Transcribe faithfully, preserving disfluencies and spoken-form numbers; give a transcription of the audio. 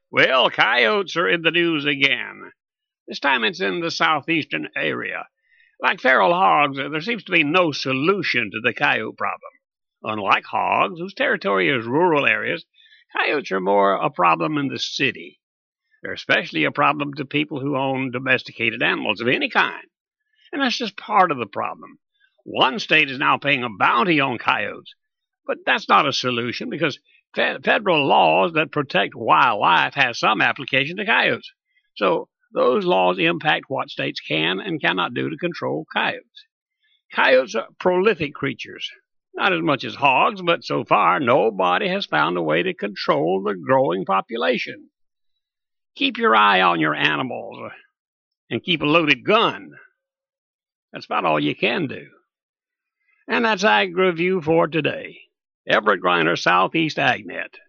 Well, coyotes are in the news again. This time it's in the southeastern area. Like feral hogs, there seems to be no solution to the coyote problem. Unlike hogs, whose territory is rural areas, coyotes are more a problem in the city. They're especially a problem to people who own domesticated animals of any kind. And that's just part of the problem. One state is now paying a bounty on coyotes, but that's not a solution because fe- federal laws that protect wildlife have some application to coyotes. So those laws impact what states can and cannot do to control coyotes. Coyotes are prolific creatures, not as much as hogs, but so far nobody has found a way to control the growing population. Keep your eye on your animals and keep a loaded gun. That's about all you can do. And that's Ag Review for today. Everett Griner, Southeast AgNet.